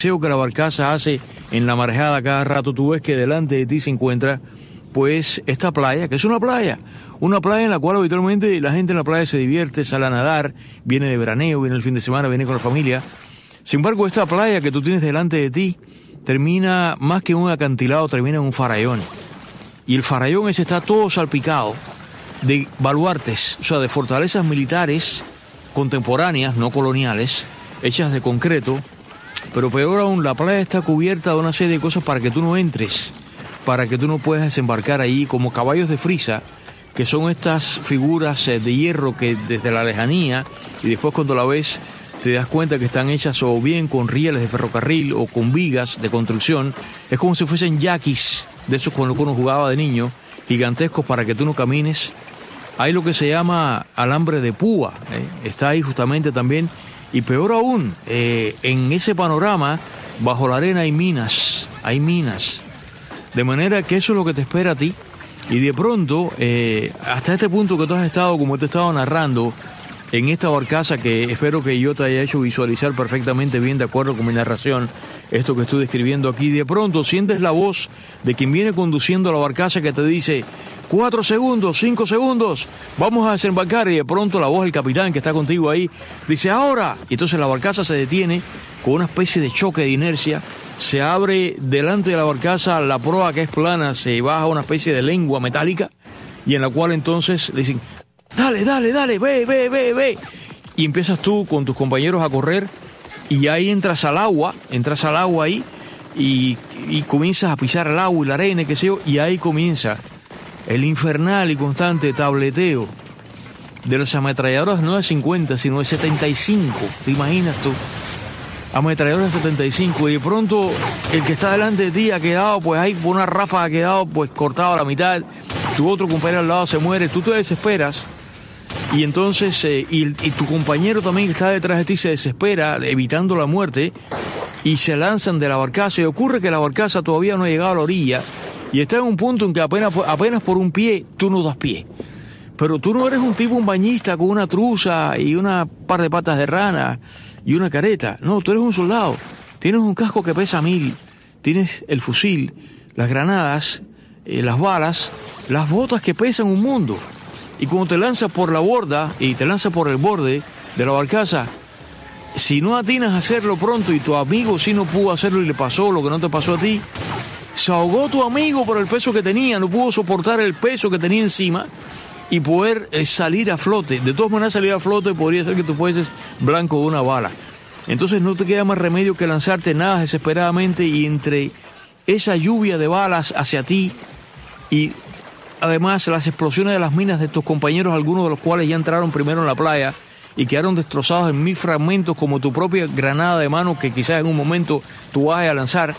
que la barcaza hace en la marejada cada rato, tú ves que delante de ti se encuentra pues esta playa, que es una playa en la cual habitualmente la gente en la playa se divierte, sale a nadar, viene de veraneo, viene el fin de semana, viene con la familia. Sin embargo, esta playa que tú tienes delante de ti termina más que un acantilado, termina en un farallón. Y el farallón ese está todo salpicado de baluartes, o sea, de fortalezas militares contemporáneas, no coloniales, hechas de concreto. Pero peor aún, la playa está cubierta de una serie de cosas para que tú no entres, para que tú no puedas desembarcar ahí, como caballos de frisa, que son estas figuras de hierro que desde la lejanía, y después cuando la ves te das cuenta que están hechas o bien con rieles de ferrocarril o con vigas de construcción. Es como si fuesen yaquis de esos con los que uno jugaba de niño, gigantescos para que tú no camines. Hay lo que se llama alambre de púa, está ahí justamente también. Y peor aún, en ese panorama, bajo la arena hay minas. De manera que eso es lo que te espera a ti. Y de pronto, hasta este punto que tú has estado, como te he estado narrando, en esta barcaza que espero que yo te haya hecho visualizar perfectamente bien de acuerdo con mi narración, esto que estoy describiendo aquí, de pronto sientes la voz de quien viene conduciendo la barcaza que te dice 4 segundos, 5 segundos, vamos a desembarcar, y de pronto la voz del capitán que está contigo ahí dice ahora, y entonces la barcaza se detiene con una especie de choque de inercia, se abre delante de la barcaza la proa que es plana, se baja una especie de lengua metálica y en la cual entonces dicen dale, ve, y empiezas tú con tus compañeros a correr y ahí entras al agua ahí y comienzas a pisar el agua y la arena, qué sé yo, y ahí comienza el infernal y constante tableteo de las ametralladoras no de 50 sino de 75, ¿te imaginas tú? Ametralladoras de 75, y de pronto el que está delante de ti ha quedado, pues ahí por una ráfaga ha quedado pues cortado a la mitad, tu otro compañero al lado se muere, tú te desesperas. Y entonces, y tu compañero también que está detrás de ti se desespera, evitando la muerte, y se lanzan de la barcaza, y ocurre que la barcaza todavía no ha llegado a la orilla, y está en un punto en que apenas por un pie, tú no das pie. Pero tú no eres un bañista con una truza y una par de patas de rana y una careta. No, tú eres un soldado. Tienes un casco que pesa 1000, tienes el fusil, las granadas, las balas, las botas que pesan un mundo. Y cuando te lanzas por la borda y te lanzas por el borde de la barcaza, si no atinas a hacerlo pronto y tu amigo sí no pudo hacerlo y le pasó lo que no te pasó a ti, se ahogó tu amigo por el peso que tenía, no pudo soportar el peso que tenía encima y poder salir a flote. De todas maneras, salir a flote podría ser que tú fueses blanco de una bala. Entonces no te queda más remedio que lanzarte nada desesperadamente, y entre esa lluvia de balas hacia ti y además las explosiones de las minas de tus compañeros, algunos de los cuales ya entraron primero en la playa y quedaron destrozados en 1000 fragmentos, como tu propia granada de mano que quizás en un momento tú vas a lanzar,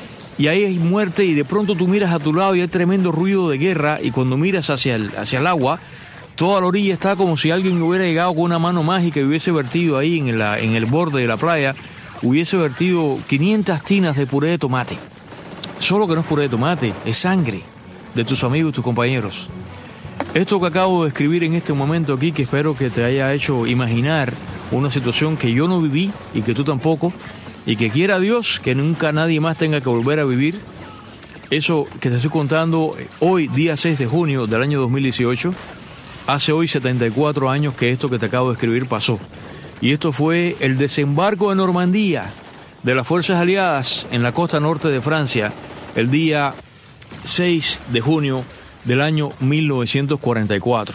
y ahí hay muerte, y de pronto tú miras a tu lado y hay tremendo ruido de guerra, y cuando miras hacia el agua, toda la orilla está como si alguien hubiera llegado con una mano mágica y hubiese vertido ahí en el borde de la playa, hubiese vertido 500 tinas de puré de tomate. Solo que no es puré de tomate, es sangre de tus amigos y tus compañeros. Esto que acabo de escribir en este momento aquí, que espero que te haya hecho imaginar una situación que yo no viví y que tú tampoco, y que quiera Dios que nunca nadie más tenga que volver a vivir. Eso que te estoy contando hoy, día 6 de junio del año 2018, hace hoy 74 años que esto que te acabo de escribir pasó. Y esto fue el desembarco de Normandía de las fuerzas aliadas en la costa norte de Francia, el día 6 de junio del año 1944.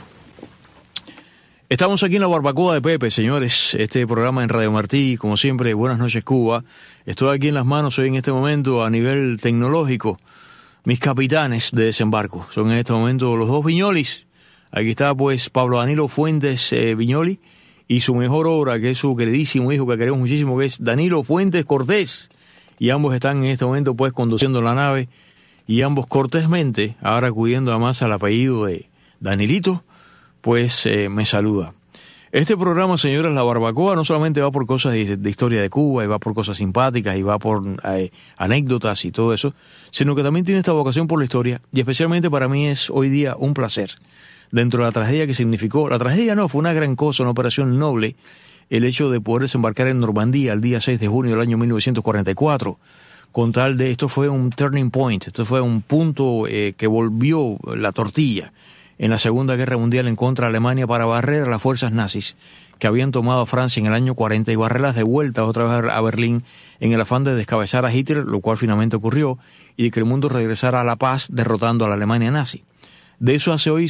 Estamos aquí en la barbacoa de Pepe, señores, este programa en Radio Martí, como siempre, buenas noches Cuba. Estoy aquí en las manos hoy en este momento a nivel tecnológico, mis capitanes de desembarco. Son en este momento los dos Vignolis. Aquí está pues Pablo Danilo Fuentes Vignoli y su mejor obra, que es su queridísimo hijo que queremos muchísimo, que es Danilo Fuentes Cortés. Y ambos están en este momento pues conduciendo la nave, y ambos cortésmente, ahora acudiendo además al apellido de Danilito, pues me saluda. Este programa, señores, La Barbacoa, no solamente va por cosas de historia de Cuba, y va por cosas simpáticas, y va por anécdotas y todo eso, sino que también tiene esta vocación por la historia, y especialmente para mí es hoy día un placer, dentro de la tragedia que significó, la tragedia no, fue una gran cosa, una operación noble, el hecho de poder desembarcar en Normandía el día 6 de junio del año 1944. Con tal de, esto fue un turning point, esto fue un punto que volvió la tortilla en la Segunda Guerra Mundial en contra de Alemania para barrer a las fuerzas nazis que habían tomado a Francia en el año 40 y barrerlas de vuelta otra vez a Berlín en el afán de descabezar a Hitler, lo cual finalmente ocurrió, y de que el mundo regresara a la paz derrotando a la Alemania nazi. De eso hace hoy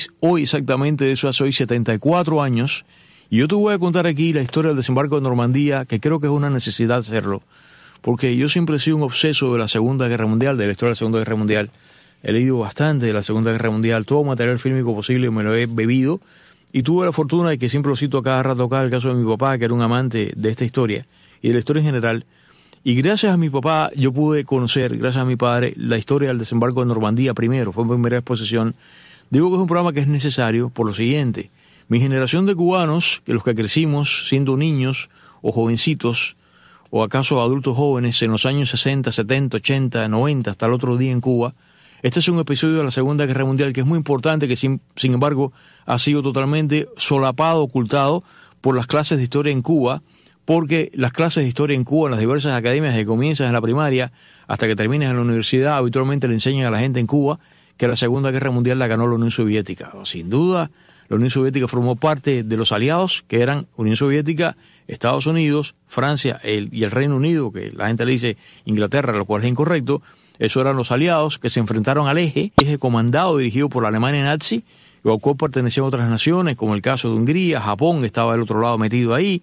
74 años, y yo te voy a contar aquí la historia del desembarco de Normandía, que creo que es una necesidad hacerlo, porque yo siempre he sido un obseso de la Segunda Guerra Mundial, de la historia de la Segunda Guerra Mundial. He leído bastante de la Segunda Guerra Mundial, todo material fílmico posible me lo he bebido, y tuve la fortuna de que siempre lo cito a cada rato acá, el caso de mi papá, que era un amante de esta historia, y de la historia en general. Y gracias a mi papá yo pude conocer, gracias a mi padre, la historia del desembarco de Normandía primero, fue mi primera exposición. Digo que es un programa que es necesario por lo siguiente: mi generación de cubanos, que los que crecimos siendo niños o jovencitos, o acaso adultos jóvenes en los años 60, 70, 80, 90, hasta el otro día en Cuba, este es un episodio de la Segunda Guerra Mundial que es muy importante, que sin embargo ha sido totalmente solapado, ocultado por las clases de historia en Cuba, porque las clases de historia en Cuba, en las diversas academias que comienzan en la primaria hasta que terminas en la universidad, habitualmente le enseñan a la gente en Cuba que la Segunda Guerra Mundial la ganó la Unión Soviética. Sin duda, la Unión Soviética formó parte de los aliados, que eran Unión Soviética, Estados Unidos, Francia y el Reino Unido, que la gente le dice Inglaterra, lo cual es incorrecto. Eso eran los aliados que se enfrentaron al eje comandado, dirigido por la Alemania nazi, al cual pertenecían otras naciones, como el caso de Hungría, Japón, que estaba del otro lado metido ahí,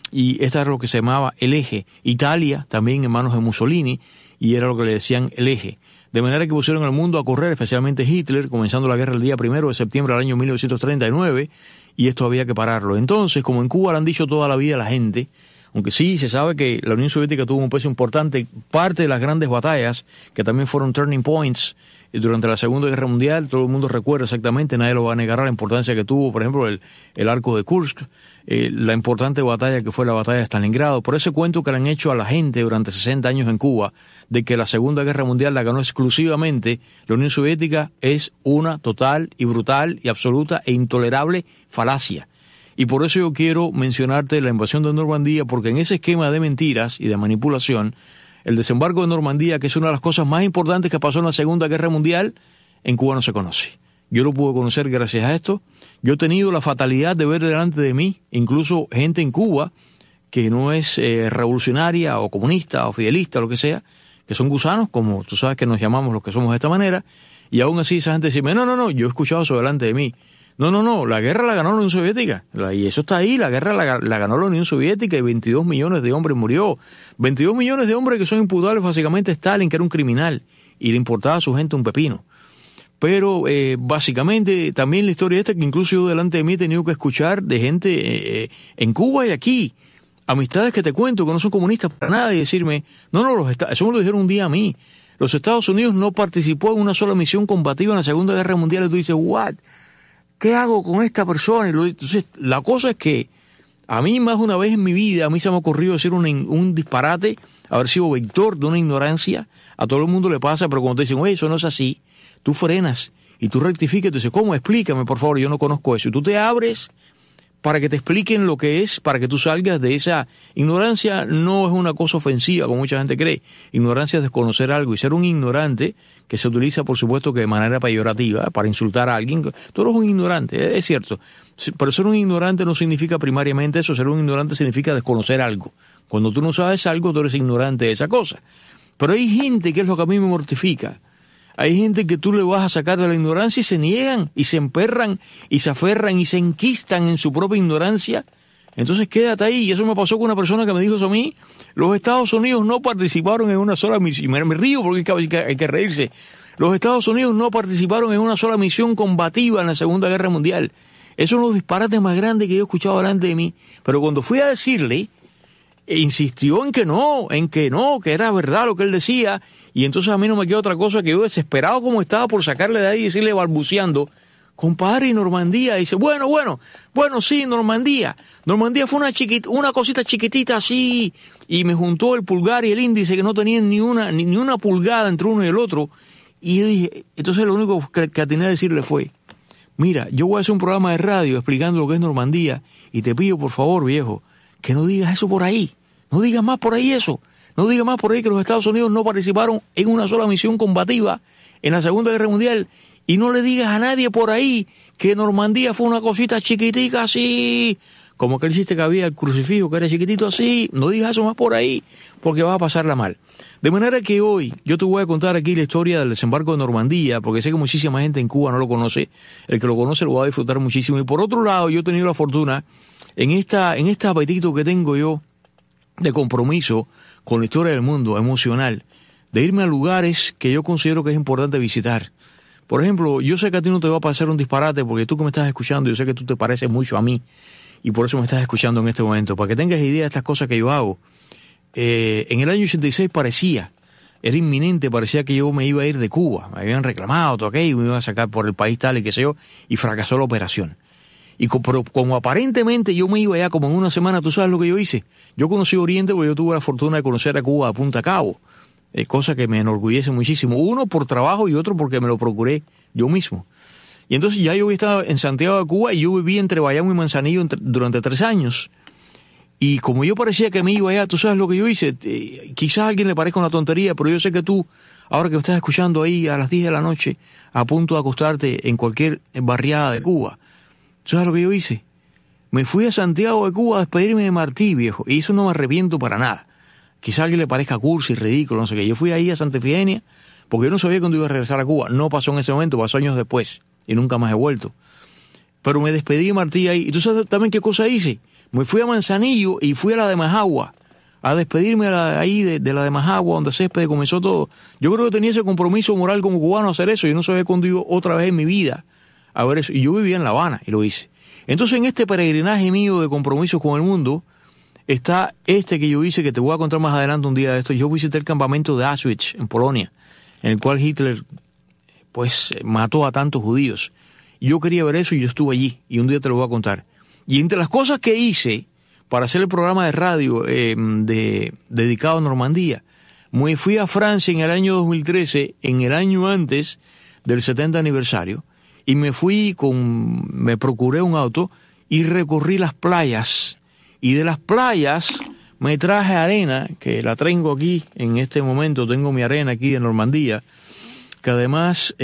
y esta era lo que se llamaba el eje. Italia, también en manos de Mussolini, y era lo que le decían el eje. De manera que pusieron al mundo a correr, especialmente Hitler, comenzando la guerra el día 1 de septiembre del año 1939, y esto había que pararlo. Entonces, como en Cuba lo han dicho toda la vida la gente, aunque sí se sabe que la Unión Soviética tuvo un peso importante, parte de las grandes batallas, que también fueron turning points durante la Segunda Guerra Mundial, todo el mundo recuerda exactamente, nadie lo va a negar, la importancia que tuvo, por ejemplo, el arco de Kursk, la importante batalla que fue la batalla de Stalingrado. Por ese cuento que le han hecho a la gente durante 60 años en Cuba, de que la Segunda Guerra Mundial la ganó exclusivamente la Unión Soviética, es una total y brutal y absoluta e intolerable falacia. Y por eso yo quiero mencionarte la invasión de Normandía, porque en ese esquema de mentiras y de manipulación, el desembarco de Normandía, que es una de las cosas más importantes que pasó en la Segunda Guerra Mundial, en Cuba no se conoce. Yo lo pude conocer gracias a esto. Yo he tenido la fatalidad de ver delante de mí, incluso gente en Cuba, que no es revolucionaria o comunista o fidelista, lo que sea, que son gusanos, como tú sabes que nos llamamos los que somos de esta manera, y aún así esa gente dice, no, yo he escuchado eso delante de mí. No, la guerra la ganó la Unión Soviética, y eso está ahí, la guerra la ganó la Unión Soviética, y 22 millones de hombres murió, 22 millones de hombres que son imputables básicamente a Stalin, que era un criminal, y le importaba a su gente un pepino. Pero básicamente también la historia esta, que incluso yo delante de mí he tenido que escuchar de gente en Cuba y aquí, amistades que te cuento que no son comunistas para nada, y decirme, eso me lo dijeron un día a mí, los Estados Unidos no participó en una sola misión combativa en la Segunda Guerra Mundial, y tú dices, ¿what? ¿Qué hago con esta persona? Entonces, la cosa es que a mí más de una vez en mi vida, a mí se me ha ocurrido decir un disparate, haber sido vector de una ignorancia, a todo el mundo le pasa, pero cuando te dicen, oye, eso no es así, tú frenas y tú rectificas, tú dices, ¿cómo? Explícame, por favor, yo no conozco eso. Y tú te abres para que te expliquen lo que es, para que tú salgas de esa ignorancia. No es una cosa ofensiva, como mucha gente cree. Ignorancia es desconocer algo, y ser un ignorante, que se utiliza, por supuesto, que de manera peyorativa, para insultar a alguien. Tú eres un ignorante, es cierto. Pero ser un ignorante no significa primariamente eso. Ser un ignorante significa desconocer algo. Cuando tú no sabes algo, tú eres ignorante de esa cosa. Pero hay gente, que es lo que a mí me mortifica, hay gente que tú le vas a sacar de la ignorancia y se niegan, y se emperran, y se aferran, y se enquistan en su propia ignorancia. Entonces quédate ahí. Y eso me pasó con una persona que me dijo eso a mí. Los Estados Unidos no participaron en una sola misión. Me río porque hay que reírse. Los Estados Unidos no participaron en una sola misión combativa en la Segunda Guerra Mundial. Esos son los disparates más grandes que yo he escuchado delante de mí. Pero cuando fui a decirle, insistió en que no, que era verdad lo que él decía. Y entonces a mí no me queda otra cosa que yo, desesperado como estaba por sacarle de ahí y decirle balbuceando, compadre, y Normandía. Y dice, bueno, sí, Normandía. Normandía fue una cosita chiquitita así. Y me juntó el pulgar y el índice, que no tenían ni una pulgada entre uno y el otro. Y yo dije, entonces lo único que atiné a decirle fue, mira, yo voy a hacer un programa de radio explicando lo que es Normandía, y te pido por favor, viejo, que no digas eso por ahí. No digas más por ahí eso. No digas más por ahí que los Estados Unidos no participaron en una sola misión combativa en la Segunda Guerra Mundial. Y no le digas a nadie por ahí que Normandía fue una cosita chiquitica así, como aquel chiste que había, el crucifijo que era chiquitito así. No digas eso más por ahí, porque vas a pasarla mal. De manera que hoy yo te voy a contar aquí la historia del desembarco de Normandía, porque sé que muchísima gente en Cuba no lo conoce. El que lo conoce lo va a disfrutar muchísimo. Y por otro lado, yo he tenido la fortuna, en este apetito que tengo yo de compromiso con la historia del mundo, emocional, de irme a lugares que yo considero que es importante visitar. Por ejemplo, yo sé que a ti no te va a parecer un disparate, porque tú que me estás escuchando, yo sé que tú te pareces mucho a mí, y por eso me estás escuchando en este momento, para que tengas idea de estas cosas que yo hago. En el año 86 era inminente, parecía que yo me iba a ir de Cuba, me habían reclamado todo aquello, me iban a sacar por el país tal y qué sé yo, y fracasó la operación. Pero como aparentemente yo me iba ya como en una semana, ¿tú sabes lo que yo hice? Yo conocí Oriente porque yo tuve la fortuna de conocer a Cuba a Punta Cabo, cosa que me enorgullece muchísimo. Uno por trabajo y otro porque me lo procuré yo mismo. Y entonces ya yo estaba en Santiago de Cuba y yo viví entre Bayamo y Manzanillo durante 3 años. Y como yo parecía que me iba allá, ¿tú sabes lo que yo hice? Quizás a alguien le parezca una tontería, pero yo sé que tú, ahora que me estás escuchando ahí a las 10 de la noche, a punto de acostarte en cualquier barriada de Cuba, ¿tú sabes lo que yo hice? Me fui a Santiago de Cuba a despedirme de Martí, viejo, y eso no me arrepiento para nada. Quizás a alguien le parezca cursi, ridículo, no sé qué. Yo fui ahí a Santa Efigenia porque yo no sabía cuándo iba a regresar a Cuba. No pasó en ese momento, pasó años después y nunca más he vuelto. Pero me despedí de Martí ahí. ¿Y tú sabes también qué cosa hice? Me fui a Manzanillo y fui a la de Majagua a despedirme ahí de la de Majagua, donde Césped comenzó todo. Yo creo que tenía ese compromiso moral como cubano a hacer eso. Yo no sabía cuándo iba otra vez en mi vida a ver eso. Y yo vivía en La Habana y lo hice. Entonces, en este peregrinaje mío de compromisos con el mundo, está este que yo hice, que te voy a contar más adelante un día de esto. Yo visité el campamento de Auschwitz, en Polonia, en el cual Hitler, pues, mató a tantos judíos. Yo quería ver eso y yo estuve allí, y un día te lo voy a contar. Y entre las cosas que hice para hacer el programa de radio dedicado a Normandía, me fui a Francia en el año 2013, en el año antes del 70 aniversario, y me procuré un auto y recorrí las playas. Y de las playas me traje arena, que la tengo aquí en este momento, tengo mi arena aquí en Normandía, que además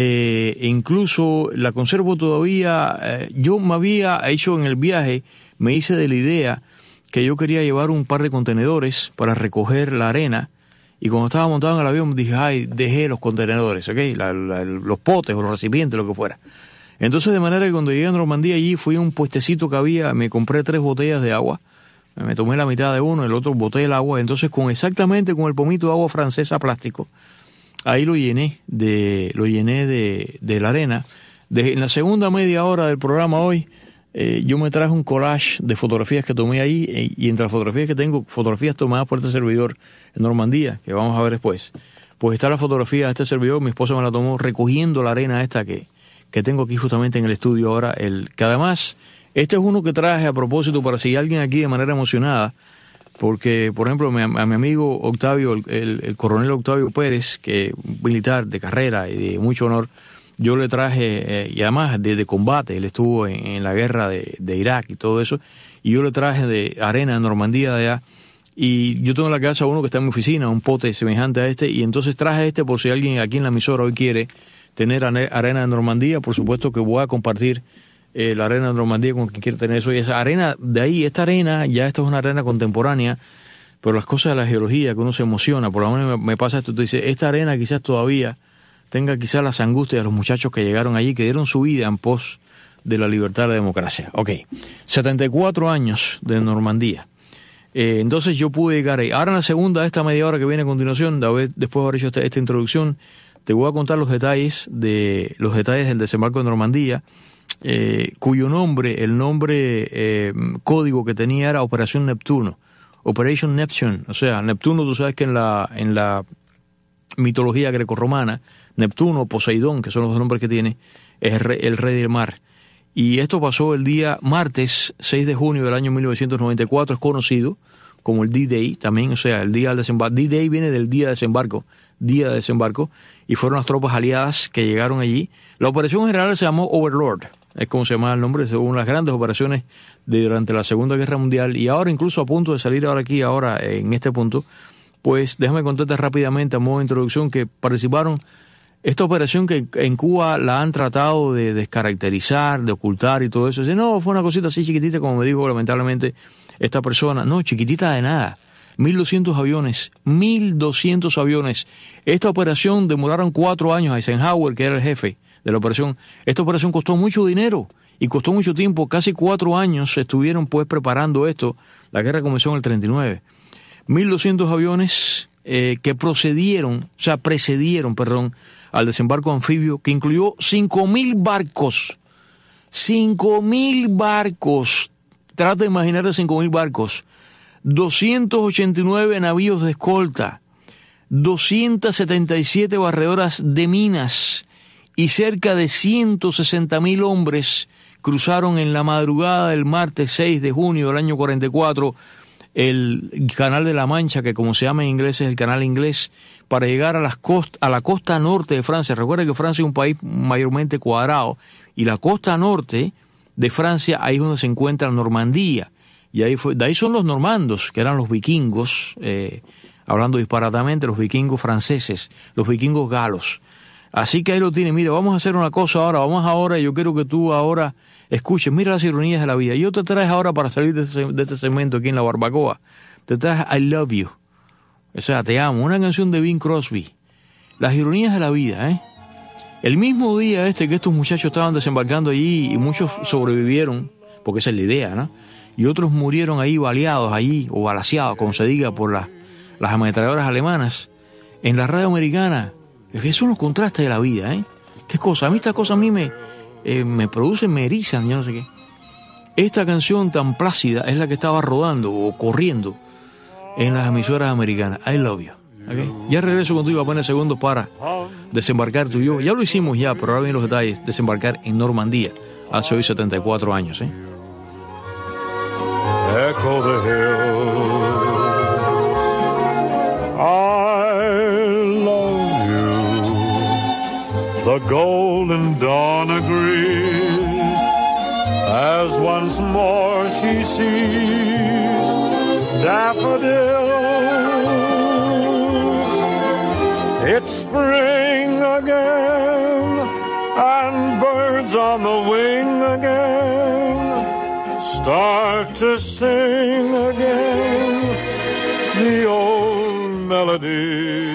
incluso la conservo todavía. Yo me había hecho en el viaje, me hice de la idea que yo quería llevar un par de contenedores para recoger la arena, y cuando estaba montado en el avión dije, ay, dejé los contenedores, ¿ok? Los potes o los recipientes, lo que fuera. Entonces, de manera que cuando llegué a Normandía allí, fui a un puestecito que había, me compré 3 botellas de agua, me tomé la mitad de uno, el otro boté el agua, entonces exactamente con el pomito de agua francesa plástico, ahí lo llené de la arena. En la segunda media hora del programa hoy, yo me traje un collage de fotografías que tomé ahí, y entre las fotografías que tengo, fotografías tomadas por este servidor en Normandía, que vamos a ver después, pues está la fotografía de este servidor, mi esposa me la tomó recogiendo la arena esta que tengo aquí justamente en el estudio ahora, que además, este es uno que traje a propósito para si alguien aquí de manera emocionada, porque, por ejemplo, a mi amigo Octavio, el coronel Octavio Pérez, que es militar de carrera y de mucho honor, yo le traje, y además de combate, él estuvo en la guerra de Irak y todo eso, y yo le traje de arena en Normandía de allá, y yo tengo en la casa uno que está en mi oficina, un pote semejante a este, y entonces traje por si alguien aquí en la emisora hoy quiere tener arena de Normandía. Por supuesto que voy a compartir la arena de Normandía con quien quiera tener eso. Y esa arena de ahí, esta arena, ya esta es una arena contemporánea, pero las cosas de la geología, que uno se emociona, por lo menos me pasa esto, tú dices, esta arena quizás todavía tenga quizás las angustias de los muchachos que llegaron allí, que dieron su vida en pos de la libertad y la democracia. Ok, 74 años de Normandía. Entonces yo pude llegar ahí. Ahora en la segunda, esta media hora que viene a continuación, después de haber hecho esta introducción, te voy a contar los detalles del desembarco de Normandía, cuyo nombre, el nombre código que tenía era Operación Neptuno, Operation Neptune. O sea, Neptuno, tú sabes que en la mitología grecorromana, Neptuno, Poseidón, que son los dos nombres que tiene, es el rey del mar. Y esto pasó el día martes 6 de junio del año 1994, es conocido como el D-Day también, o sea, el día del desembarco. D-Day viene del día de desembarco, y fueron las tropas aliadas que llegaron allí. La operación general se llamó Overlord, es como se llama el nombre, según las grandes operaciones durante la Segunda Guerra Mundial, y ahora incluso a punto de salir ahora en este punto, pues déjame contarte rápidamente a modo de introducción que participaron esta operación que en Cuba la han tratado de descaracterizar, de ocultar y todo eso. Dice, no, fue una cosita así chiquitita, como me dijo lamentablemente esta persona. No, chiquitita de nada. 1.200 aviones, 1.200 aviones. Esta operación demoraron 4 años. Eisenhower, que era el jefe de la operación, esta operación costó mucho dinero y costó mucho tiempo. Casi 4 años estuvieron pues preparando esto. La guerra comenzó en el 39. 1.200 aviones que precedieron, al desembarco anfibio, que incluyó 5.000 barcos. 5.000 barcos. Trata de imaginar de 5.000 barcos. 289 navíos de escolta, 277 barredoras de minas y cerca de 160.000 hombres cruzaron en la madrugada del martes 6 de junio del año 44 el Canal de la Mancha, que como se llama en inglés es el Canal Inglés, para llegar a la costa norte de Francia. Recuerda que Francia es un país mayormente cuadrado, y la costa norte de Francia, ahí es donde se encuentra Normandía. Y de ahí son los normandos, que eran los vikingos, hablando disparatamente, los vikingos franceses, los vikingos galos. Así que ahí lo tiene. Mira, vamos a hacer una cosa ahora, yo quiero que tú ahora escuches, mira las ironías de la vida. Yo te traes ahora, para salir de este segmento aquí en la barbacoa, te traes I Love You, o sea, te amo, una canción de Bing Crosby. Las ironías de la vida, El mismo día que estos muchachos estaban desembarcando allí y muchos sobrevivieron, porque esa es la idea, ¿no? Y otros murieron ahí baleados allí, o balaceados, como se diga, por las ametralladoras alemanas. En la radio americana, esos son los contrastes de la vida, ¿Qué cosa? A mí estas cosas a mí me producen, me erizan, yo no sé qué. Esta canción tan plácida es la que estaba rodando o corriendo en las emisoras americanas. I Love You. ¿Okay? Ya regreso contigo apenas segundos para desembarcar tú y yo. Ya lo hicimos ya, pero ahora vienen los detalles. Desembarcar en Normandía hace hoy 74 años, Echo the hills, I love you. The golden dawn agrees as once more she sees daffodils. It's spring again and birds on the wing again start to sing again the old melody.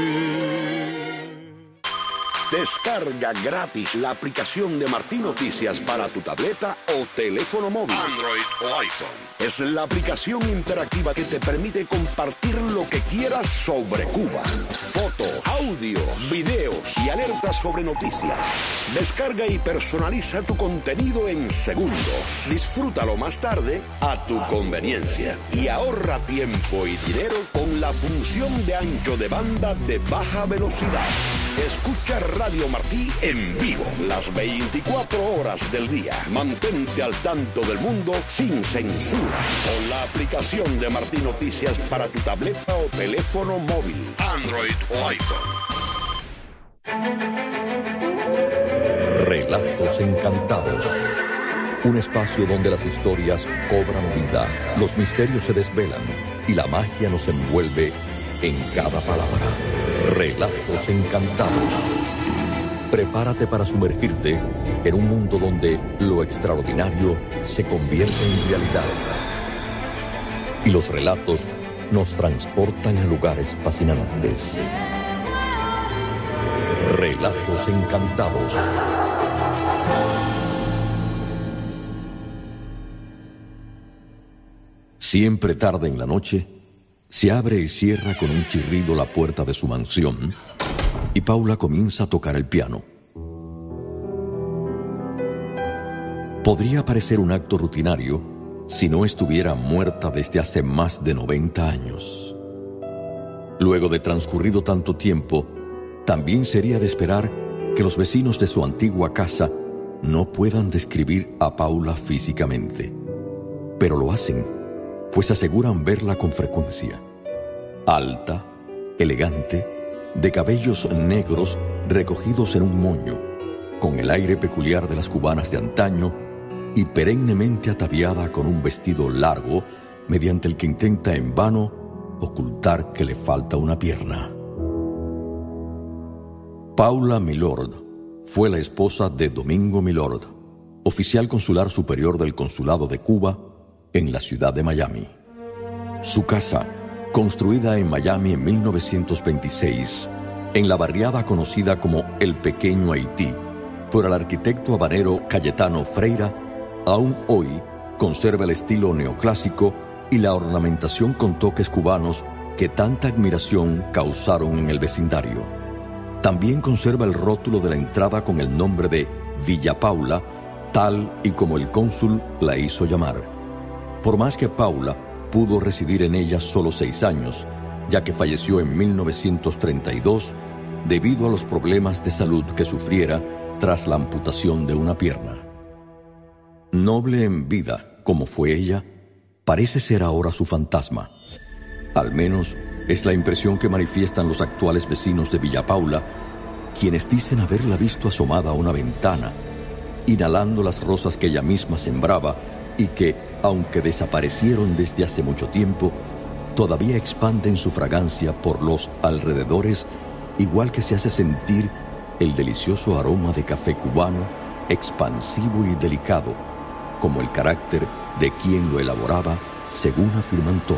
Descarga gratis la aplicación de Martín Noticias para tu tableta o teléfono móvil, Android o iPhone. Es la aplicación interactiva que te permite compartir lo que quieras sobre Cuba. Fotos, audios, videos y alertas sobre noticias. Descarga y personaliza tu contenido en segundos. Disfrútalo más tarde a tu conveniencia. Y ahorra tiempo y dinero con la función de ancho de banda de baja velocidad. Escucha Radio Martí en vivo las 24 horas del día. Mantente al tanto del mundo sin censura con la aplicación de Martí Noticias para tu tableta o teléfono móvil, Android o iPhone. Relatos encantados. Un espacio donde las historias cobran vida, los misterios se desvelan y la magia nos envuelve en cada palabra. Relatos encantados. Prepárate para sumergirte en un mundo donde lo extraordinario se convierte en realidad. Y los relatos nos transportan a lugares fascinantes. Relatos encantados. Siempre tarde en la noche, se abre y cierra con un chirrido la puerta de su mansión y Paula comienza a tocar el piano. Podría parecer un acto rutinario si no estuviera muerta desde hace más de 90 años. Luego de transcurrido tanto tiempo, también sería de esperar que los vecinos de su antigua casa no puedan describir a Paula físicamente. Pero lo hacen, pues aseguran verla con frecuencia. Alta, elegante, de cabellos negros recogidos en un moño, con el aire peculiar de las cubanas de antaño y perennemente ataviada con un vestido largo, mediante el que intenta en vano ocultar que le falta una pierna. Paula Milord fue la esposa de Domingo Milord, oficial consular superior del Consulado de Cuba en la ciudad de Miami. Su casa, construida en Miami en 1926, en la barriada conocida como El Pequeño Haití, por el arquitecto habanero Cayetano Freira, aún hoy conserva el estilo neoclásico y la ornamentación con toques cubanos que tanta admiración causaron en el vecindario. También conserva el rótulo de la entrada con el nombre de Villa Paula, tal y como el cónsul la hizo llamar. Por más que Paula pudo residir en ella solo 6 años, ya que falleció en 1932 debido a los problemas de salud que sufriera tras la amputación de una pierna. Noble en vida, como fue ella, parece ser ahora su fantasma. Al menos es la impresión que manifiestan los actuales vecinos de Villa Paula, quienes dicen haberla visto asomada a una ventana, inhalando las rosas que ella misma sembraba y que, aunque desaparecieron desde hace mucho tiempo, todavía expanden su fragancia por los alrededores, igual que se hace sentir el delicioso aroma de café cubano, expansivo y delicado, como el carácter de quien lo elaboraba, según afirman todos.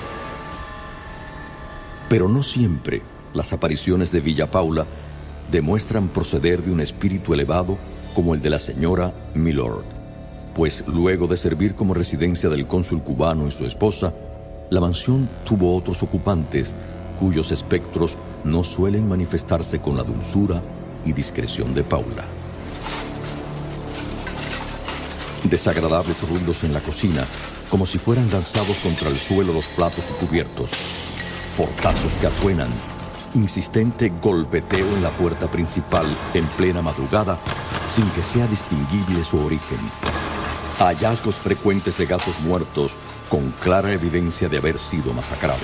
Pero no siempre las apariciones de Villa Paula demuestran proceder de un espíritu elevado como el de la señora Milord, pues luego de servir como residencia del cónsul cubano y su esposa, la mansión tuvo otros ocupantes cuyos espectros no suelen manifestarse con la dulzura y discreción de Paula. Desagradables ruidos en la cocina, como si fueran lanzados contra el suelo los platos y cubiertos, portazos que atuenan, insistente golpeteo en la puerta principal en plena madrugada, sin que sea distinguible su origen. Hallazgos frecuentes de gatos muertos con clara evidencia de haber sido masacrados.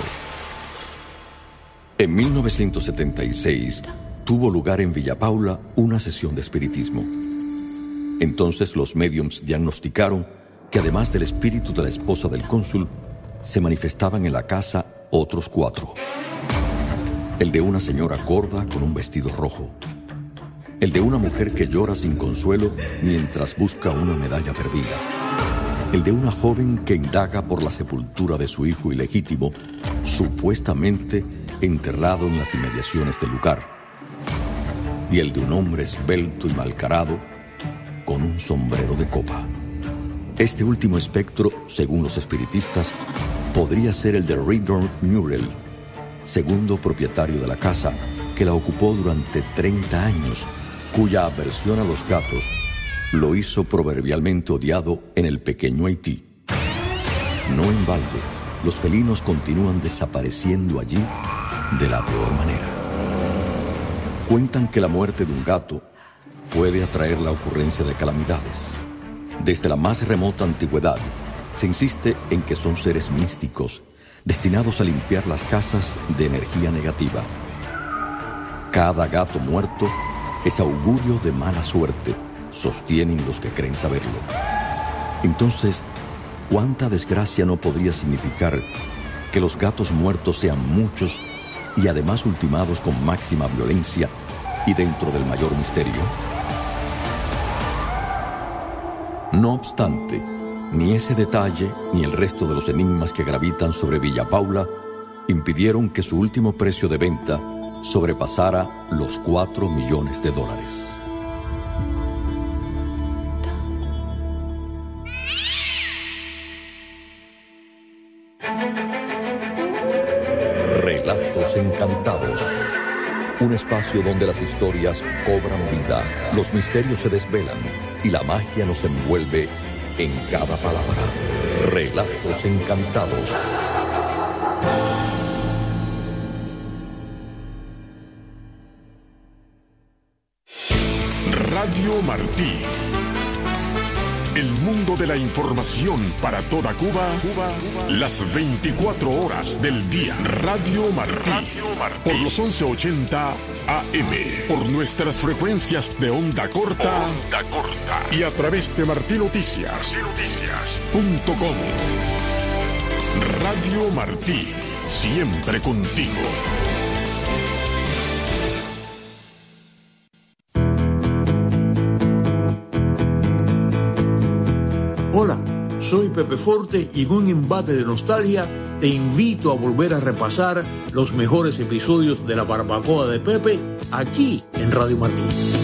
En 1976 tuvo lugar en Villa Paula una sesión de espiritismo. Entonces los médiums diagnosticaron que además del espíritu de la esposa del cónsul, se manifestaban en la casa otros 4. El de una señora gorda con un vestido rojo. El de una mujer que llora sin consuelo mientras busca una medalla perdida. El de una joven que indaga por la sepultura de su hijo ilegítimo, supuestamente enterrado en las inmediaciones del lugar. Y el de un hombre esbelto y malcarado con un sombrero de copa. Este último espectro, según los espiritistas, podría ser el de Rigor Murrell, segundo propietario de la casa, que la ocupó durante 30 años, cuya aversión a los gatos lo hizo proverbialmente odiado en el pequeño Haití. No en balde, los felinos continúan desapareciendo allí de la peor manera. Cuentan que la muerte de un gato puede atraer la ocurrencia de calamidades. Desde la más remota antigüedad, se insiste en que son seres místicos, destinados a limpiar las casas de energía negativa. Cada gato muerto es augurio de mala suerte, sostienen los que creen saberlo. Entonces, ¿cuánta desgracia no podría significar que los gatos muertos sean muchos y además ultimados con máxima violencia y dentro del mayor misterio? No obstante, ni ese detalle ni el resto de los enigmas que gravitan sobre Villa Paula impidieron que su último precio de venta sobrepasara los $4 millones. Relatos encantados. Un espacio donde las historias cobran vida, los misterios se desvelan y la magia nos envuelve en cada palabra. Relatos encantados. Radio Martí, el mundo de la información para toda Cuba, las 24 horas del día. Radio Martí, por los 1180 AM, por nuestras frecuencias de onda corta y a través de martinoticias.com. Radio Martí, siempre contigo. Hola, soy Pepe Forte y en un embate de nostalgia te invito a volver a repasar los mejores episodios de La Barbacoa de Pepe aquí en Radio Martí.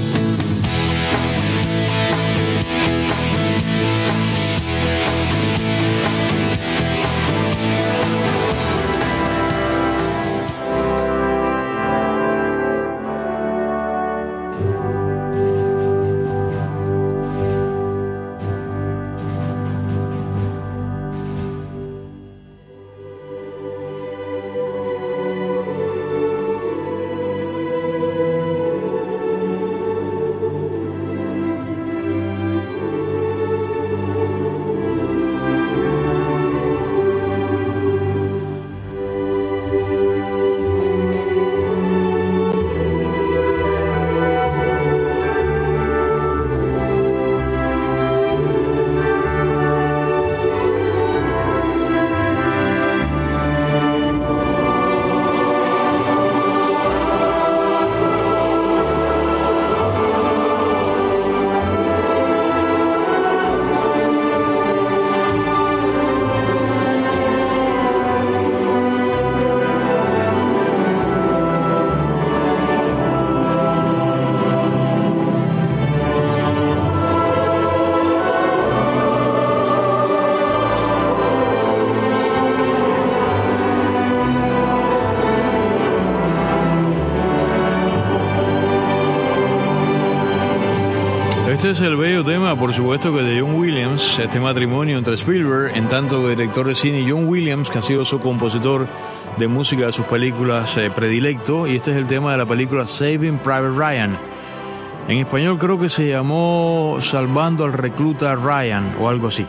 Este es el bello tema, por supuesto, que de John Williams, este matrimonio entre Spielberg, en tanto director de cine, y John Williams, que ha sido su compositor de música de sus películas predilecto, y este es el tema de la película Saving Private Ryan. En español creo que se llamó Salvando al Recluta Ryan o algo así.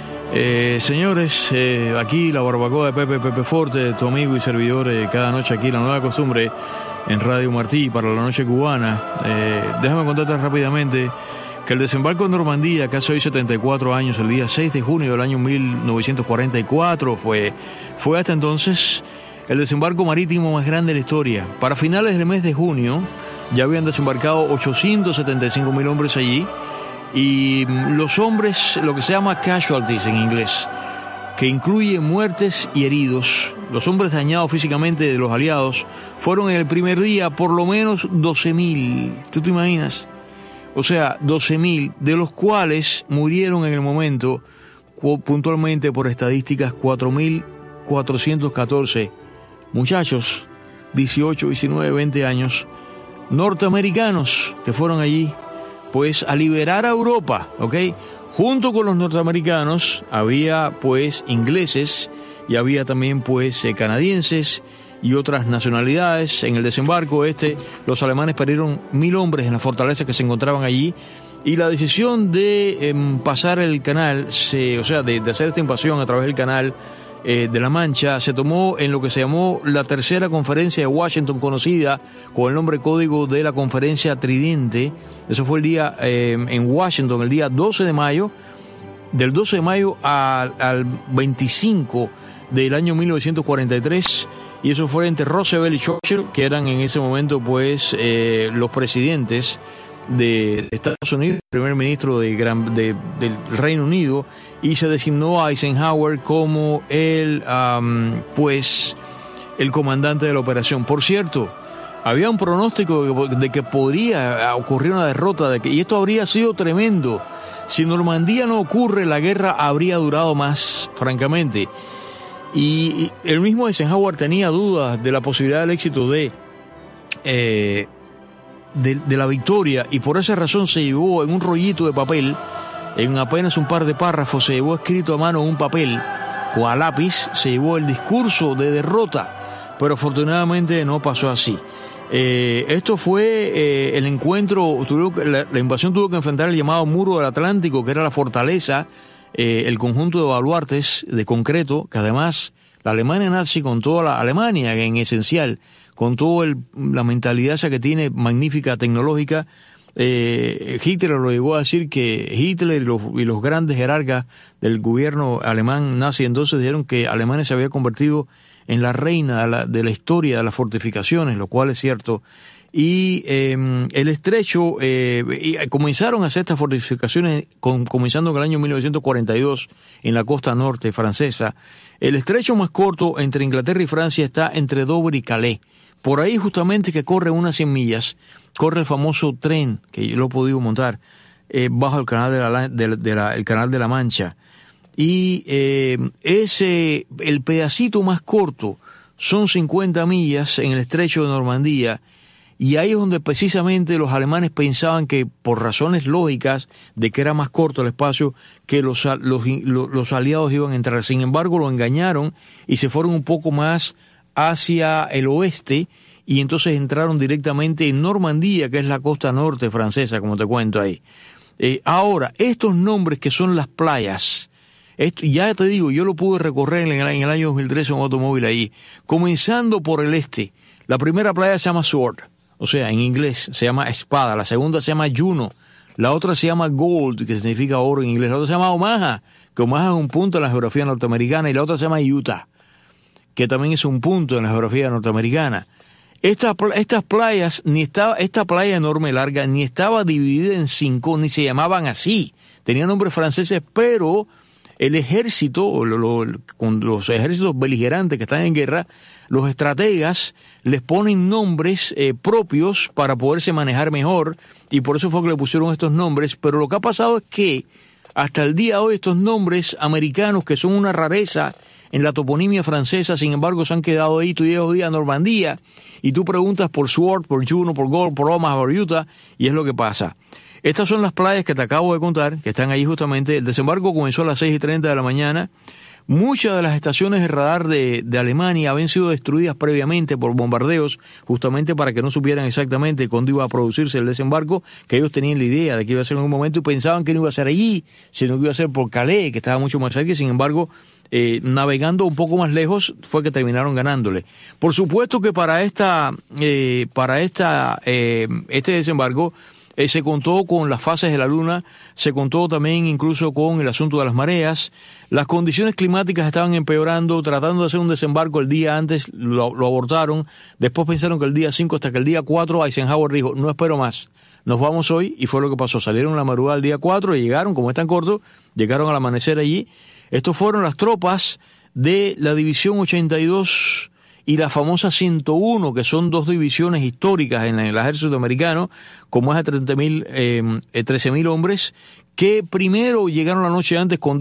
Señores, aquí la barbacoa de Pepe Forte, tu amigo y servidor, cada noche aquí, la nueva costumbre en Radio Martí para la noche cubana. Déjame contarte rápidamente que el desembarco en Normandía, que hace hoy 74 años, el día 6 de junio del año 1944, fue hasta entonces el desembarco marítimo más grande de la historia. Para finales del mes de junio ya habían desembarcado 875,000 hombres allí, y los hombres, lo que se llama casualties en inglés, que incluye muertes y heridos, los hombres dañados físicamente de los aliados, fueron en el primer día por lo menos 12,000. ¿Tú te imaginas? O sea, 12,000, de los cuales murieron en el momento, puntualmente por estadísticas, 4,414 muchachos, 18, 19, 20 años, norteamericanos, que fueron allí, pues, a liberar a Europa, ¿ok? Junto con los norteamericanos había, pues, ingleses y había también, pues, canadienses y otras nacionalidades. En el desembarco los alemanes perdieron 1,000 hombres en las fortalezas que se encontraban allí, y la decisión de pasar el canal, de hacer esta invasión a través del canal de la Mancha, se tomó en lo que se llamó la tercera conferencia de Washington, conocida con el nombre código de la Conferencia Tridente. Eso fue el día en Washington, el día 12 de mayo, del 12 de mayo al 25 del año 1943, y eso fue entre Roosevelt y Churchill, que eran en ese momento, pues, los presidentes de Estados Unidos, el primer ministro del Reino Unido, y se designó a Eisenhower como el comandante de la operación. Por cierto, había un pronóstico de que podría ocurrir una derrota, y esto habría sido tremendo. Si Normandía no ocurre, la guerra habría durado más, francamente. Y el mismo Eisenhower tenía dudas de la posibilidad del éxito de la victoria, y por esa razón se llevó en un rollito de papel, en apenas un par de párrafos, se llevó escrito a mano en un papel con a lápiz, se llevó el discurso de derrota, pero afortunadamente no pasó así. Esto fue el encuentro, la invasión tuvo que enfrentar el llamado Muro del Atlántico, que era la fortaleza, el conjunto de baluartes de concreto, que además la Alemania nazi, con toda la Alemania en esencial, con toda la mentalidad esa que tiene magnífica tecnológica, Hitler lo llegó a decir que Hitler y los grandes jerarcas del gobierno alemán nazi entonces dijeron que Alemania se había convertido en la reina de la historia de las fortificaciones, lo cual es cierto. Y el estrecho, comenzaron a hacer estas fortificaciones comenzando en el año 1942 en la costa norte francesa. El estrecho más corto entre Inglaterra y Francia está entre Dover y Calais. Por ahí justamente que corre unas 100 millas, corre el famoso tren, que yo lo he podido montar, bajo el canal el canal de la Mancha. Y el pedacito más corto son 50 millas en el estrecho de Normandía, y ahí es donde precisamente los alemanes pensaban que, por razones lógicas de que era más corto el espacio, que los aliados iban a entrar. Sin embargo, lo engañaron y se fueron un poco más hacia el oeste, y entonces entraron directamente en Normandía, que es la costa norte francesa, como te cuento ahí. Ahora, estos nombres que son las playas, ya te digo, yo lo pude recorrer en el año 2013 en un automóvil ahí, comenzando por el este. La primera playa se llama Sword, o sea, en inglés se llama espada. La segunda se llama Juno. La otra se llama Gold, que significa oro en inglés. La otra se llama Omaha, que Omaha es un punto en la geografía norteamericana. Y la otra se llama Utah, que también es un punto en la geografía norteamericana. Estas playas, esta playa enorme, larga, ni estaba dividida en 5, ni se llamaban así. Tenían nombres franceses, pero el ejército, con los ejércitos beligerantes que están en guerra, los estrategas les ponen nombres propios para poderse manejar mejor, y por eso fue que le pusieron estos nombres. Pero lo que ha pasado es que hasta el día de hoy estos nombres americanos, que son una rareza en la toponimia francesa, sin embargo se han quedado ahí. Tú llegas hoy a Normandía y tú preguntas por Sword, por Juno, por Gold, por Omaha, por Utah, y es lo que pasa. Estas son las playas que te acabo de contar, que están ahí justamente. El desembarco comenzó a las 6:30 de la mañana. Muchas de las estaciones de radar de Alemania habían sido destruidas previamente por bombardeos, justamente para que no supieran exactamente cuándo iba a producirse el desembarco, que ellos tenían la idea de que iba a ser en un momento y pensaban que no iba a ser allí, sino que iba a ser por Calais, que estaba mucho más cerca. Sin embargo, navegando un poco más lejos fue que terminaron ganándole. Por supuesto que para este desembarco se contó con las fases de la luna, se contó también incluso con el asunto de las mareas. Las condiciones climáticas estaban empeorando, tratando de hacer un desembarco el día antes, lo abortaron. Después pensaron que el día 5, hasta que el día 4 Eisenhower dijo, no espero más, nos vamos hoy, y fue lo que pasó. Salieron la madrugada el día 4 y llegaron, como es tan corto, llegaron al amanecer allí. Estos fueron las tropas de la División 82 y la famosa 101, que son dos divisiones históricas en el ejército americano, con más de 13.000 hombres, que primero llegaron la noche antes con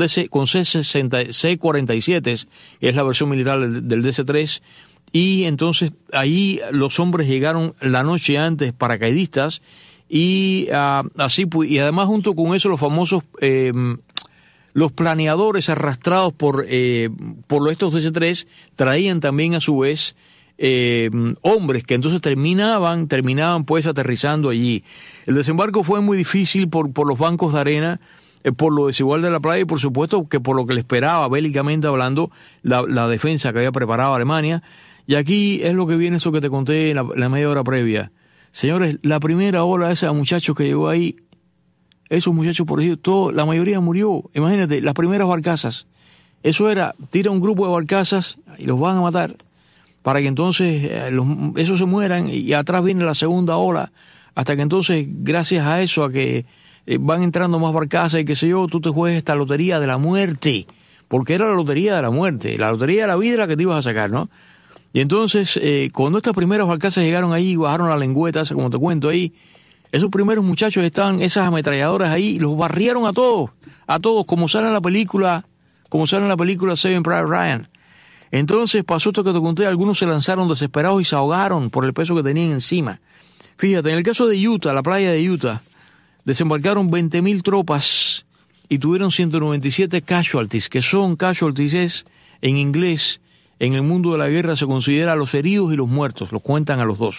C-47, es la versión militar del DC-3, y entonces ahí los hombres llegaron la noche antes, paracaidistas, y así, y además junto con eso los famosos los planeadores arrastrados por estos DC-3 traían también a su vez hombres que entonces terminaban pues aterrizando allí. El desembarco fue muy difícil por los bancos de arena, por lo desigual de la playa, y por supuesto que por lo que le esperaba, bélicamente hablando, la defensa que había preparado Alemania. Y aquí es lo que viene, eso que te conté en la media hora previa. Señores, la primera ola de esos muchachos que llegó ahí, esos muchachos, por ejemplo, la mayoría murió. Imagínate, las primeras barcazas. Eso era, tira un grupo de barcazas y los van a matar para que entonces esos se mueran, y atrás viene la segunda ola, hasta que entonces, gracias a eso, a que van entrando más barcazas y qué sé yo, tú te juegues esta lotería de la muerte, porque era la lotería de la muerte, la lotería de la vida la que te ibas a sacar, ¿no? Y entonces, cuando estas primeras barcazas llegaron ahí, bajaron la lengüeta, como te cuento ahí, esos primeros muchachos estaban, esas ametralladoras ahí, y los barrieron a todos, como sale en la película Saving Private Ryan. Entonces pasó esto que te conté, algunos se lanzaron desesperados y se ahogaron por el peso que tenían encima. Fíjate, en el caso de Utah, la playa de Utah, desembarcaron 20.000 tropas y tuvieron 197 casualties, que son casualties en inglés. En el mundo de la guerra se considera a los heridos y los muertos, los cuentan a los dos.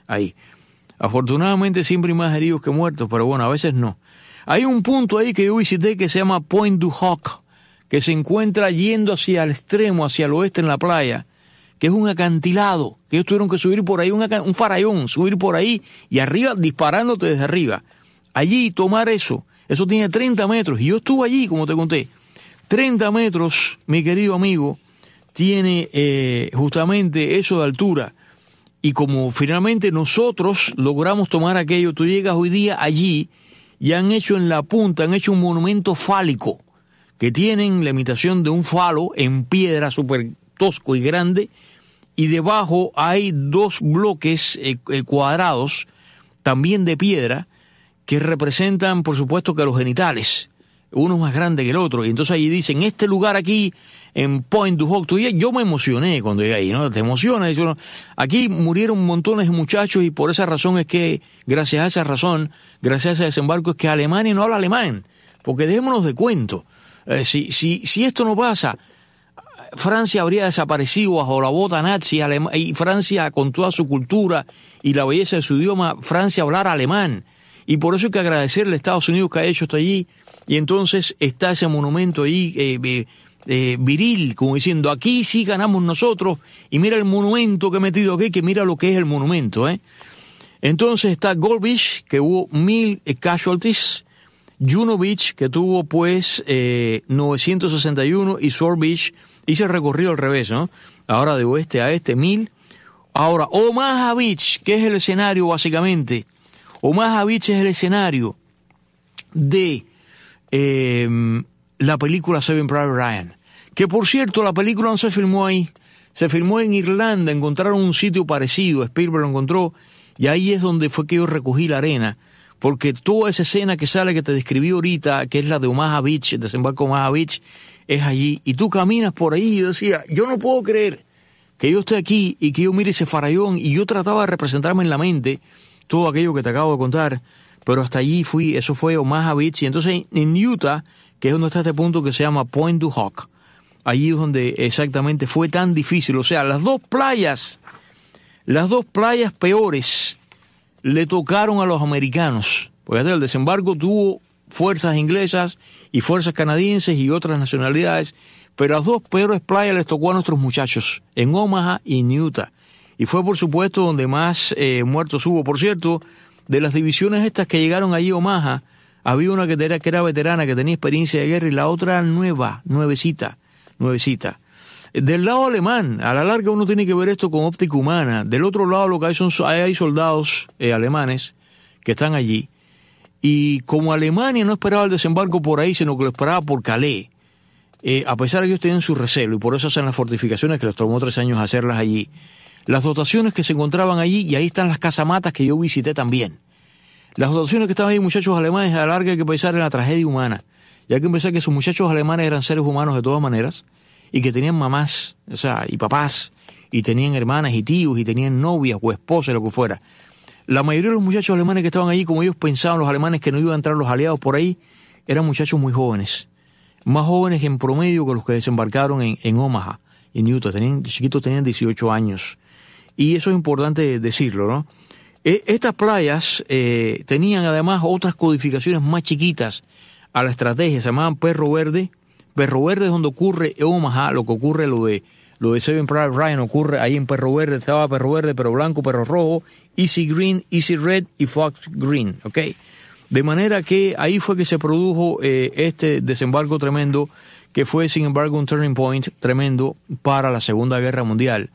ahí. Afortunadamente siempre hay más heridos que muertos, pero bueno, a veces no. Hay un punto ahí que yo visité que se llama Point du Hoc, que se encuentra yendo hacia el extremo, hacia el oeste en la playa, que es un acantilado, que ellos tuvieron que subir por ahí, un farallón, subir por ahí y arriba, disparándote desde arriba. Allí tomar eso tiene 30 metros, y yo estuve allí, como te conté. 30 metros, mi querido amigo, tiene justamente eso de altura. Y como finalmente nosotros logramos tomar aquello, tú llegas hoy día allí y han hecho en la punta, han hecho un monumento fálico, que tienen la imitación de un falo en piedra súper tosco y grande, y debajo hay 2 bloques cuadrados, también de piedra, que representan, por supuesto, que los genitales, uno más grande que el otro. Y entonces allí dicen, este lugar aquí, en Point du Hoc, yo me emocioné cuando llegué ahí, ¿no? Te emociona. Dice, aquí murieron montones de muchachos, y por esa razón es que, gracias a ese desembarco, es que Alemania no habla alemán. Porque dejémonos de cuento. Si esto no pasa, Francia habría desaparecido bajo la bota nazi, y Francia, con toda su cultura y la belleza de su idioma, Francia hablara alemán. Y por eso hay que agradecerle a Estados Unidos que ha hecho esto allí. Y entonces está ese monumento ahí, viril, como diciendo, aquí sí ganamos nosotros, y mira el monumento que he metido aquí, que mira lo que es el monumento, Entonces está Gold Beach, que hubo 1,000 casualties, Juno Beach, que tuvo pues 961, y Sword Beach, hice el recorrido al revés, ¿no? Ahora de oeste a este, 1,000. Ahora, Omaha Beach, que es el escenario básicamente. Omaha Beach es el escenario de la película Saving Private Ryan. Que por cierto, la película no se filmó ahí. Se filmó en Irlanda, encontraron un sitio parecido, Spielberg lo encontró, y ahí es donde fue que yo recogí la arena. Porque toda esa escena que sale, que te describí ahorita, que es la de Omaha Beach, el desembarco de Omaha Beach, es allí. Y tú caminas por ahí, y yo decía, yo no puedo creer que yo esté aquí y que yo mire ese farallón, y yo trataba de representarme en la mente todo aquello que te acabo de contar, pero hasta allí fui. Eso fue Omaha Beach. Y entonces en Utah, que es donde está este punto que se llama Point du Hoc, allí es donde exactamente fue tan difícil. O sea, las dos playas peores le tocaron a los americanos. Porque el desembarco tuvo fuerzas inglesas y fuerzas canadienses y otras nacionalidades, pero las dos peores playas les tocó a nuestros muchachos, en Omaha y en Utah. Y fue, por supuesto, donde más muertos hubo. Por cierto, de las divisiones estas que llegaron allí a Omaha, había una que era veterana, que tenía experiencia de guerra, y la otra nuevecita. Del lado alemán, a la larga uno tiene que ver esto con óptica humana. Del otro lado lo que hay soldados alemanes que están allí. Y como Alemania no esperaba el desembarco por ahí, sino que lo esperaba por Calais, a pesar de que ellos tenían su recelo, y por eso hacen las fortificaciones que les tomó 3 años hacerlas allí, las dotaciones que se encontraban allí, y ahí están las casamatas que yo visité también. Las dotaciones que estaban ahí, muchachos alemanes, a la larga hay que pensar en la tragedia humana. Y hay que pensar que esos muchachos alemanes eran seres humanos de todas maneras, y que tenían mamás, o sea, y papás, y tenían hermanas y tíos, y tenían novias o esposas, lo que fuera. La mayoría de los muchachos alemanes que estaban allí, como ellos pensaban los alemanes que no iban a entrar los aliados por ahí, eran muchachos muy jóvenes. Más jóvenes en promedio que los que desembarcaron en Omaha, en Utah. Chiquitos tenían 18 años. Y eso es importante decirlo, ¿no? Estas playas tenían además otras codificaciones más chiquitas a la estrategia. Se llamaban Perro Verde. Perro Verde es donde ocurre en Omaha, lo que ocurre, lo de Saving Private Ryan ocurre ahí en Perro Verde. Estaba Perro Verde, Perro Blanco, Perro Rojo, Easy Green, Easy Red y Fox Green, ¿ok? De manera que ahí fue que se produjo este desembarco tremendo, que fue, sin embargo, un turning point tremendo para la Segunda Guerra Mundial.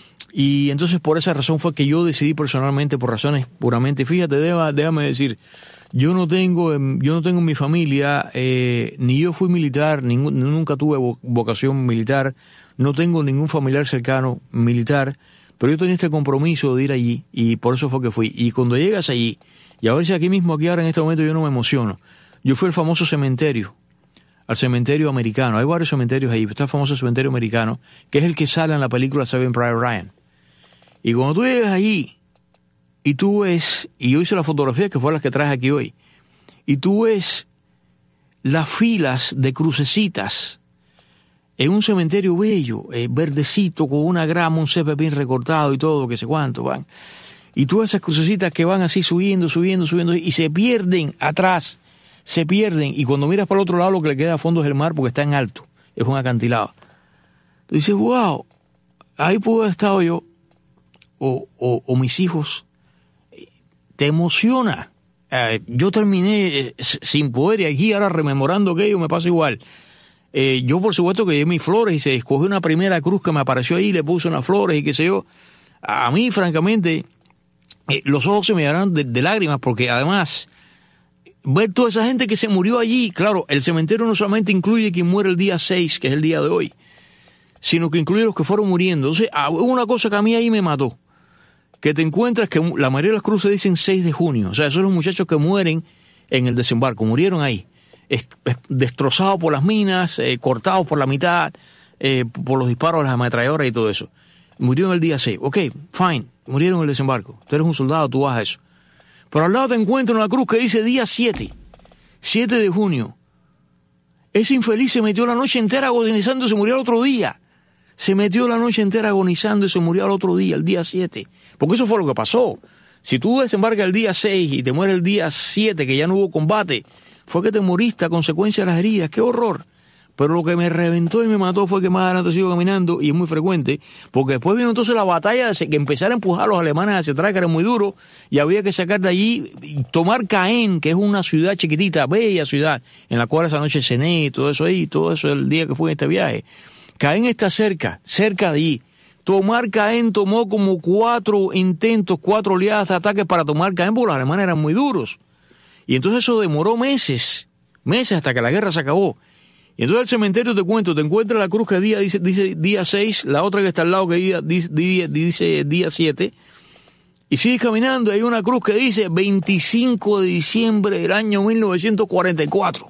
Y entonces por esa razón fue que yo decidí personalmente, por razones puramente, fíjate, déjame decir, yo no tengo en mi familia, ni yo fui militar, nunca tuve vocación militar, no tengo ningún familiar cercano militar, pero yo tenía este compromiso de ir allí, y por eso fue que fui. Y cuando llegas allí, y a ver si aquí ahora en este momento yo no me emociono, yo fui al famoso cementerio, al cementerio americano. Hay varios cementerios ahí, está el famoso cementerio americano, que es el que sale en la película Saving Private Ryan. Y cuando tú llegas allí, y tú ves, y yo hice la fotografía que fue las que traje aquí hoy, y tú ves las filas de crucecitas en un cementerio bello, verdecito, con una grama, un césped bien recortado y todo, que sé cuánto, van. Y todas esas crucecitas que van así subiendo, y se pierden atrás, y cuando miras para el otro lado lo que le queda a fondo es el mar porque está en alto, es un acantilado. Tú dices, wow, ahí puedo haber estado yo, o mis hijos. Te emociona. Yo terminé sin poder, y aquí ahora rememorando aquello me pasa igual. Yo por supuesto que llevé mis flores y se escogió una primera cruz que me apareció ahí, le puse unas flores y qué sé yo. A mí, francamente, los ojos se me llenaron de lágrimas, porque además, ver toda esa gente que se murió allí, claro, el cementerio no solamente incluye quien muere el día 6, que es el día de hoy, sino que incluye los que fueron muriendo. Entonces, hubo una cosa que a mí ahí me mató, que te encuentras que la mayoría de las cruces dicen 6 de junio, o sea, esos son los muchachos que mueren en el desembarco, murieron ahí, destrozados por las minas, cortados por la mitad, por los disparos de las ametralladoras y todo eso. Murieron el día 6, ok, fine, murieron en el desembarco, tú eres un soldado, tú vas a eso. Pero al lado te encuentras una cruz que dice día 7 de junio. Ese infeliz se metió la noche entera agonizando y se murió al otro día. Se metió la noche entera agonizando y se murió al otro día, el día 7. Porque eso fue lo que pasó. Si tú desembarcas el día 6 y te mueres el día 7, que ya no hubo combate, fue que te moriste a consecuencia de las heridas. ¡Qué horror! Pero lo que me reventó y me mató fue que más adelante sigo caminando, y es muy frecuente, porque después vino entonces la batalla de que empezar a empujar a los alemanes hacia atrás, que era muy duro, y había que sacar de allí, tomar Caen, que es una ciudad chiquitita, bella ciudad, en la cual esa noche cené y todo eso ahí, todo eso el día que fue en este viaje. Caen está cerca de allí. Tomar Caen tomó como 4 intentos, 4 oleadas de ataques para tomar Caen, porque los alemanes eran muy duros. Y entonces eso demoró meses hasta que la guerra se acabó. Y entonces el cementerio, te encuentras la cruz que dice día 6, la otra que está al lado que dice día 7, y sigues caminando, hay una cruz que dice 25 de diciembre del año 1944,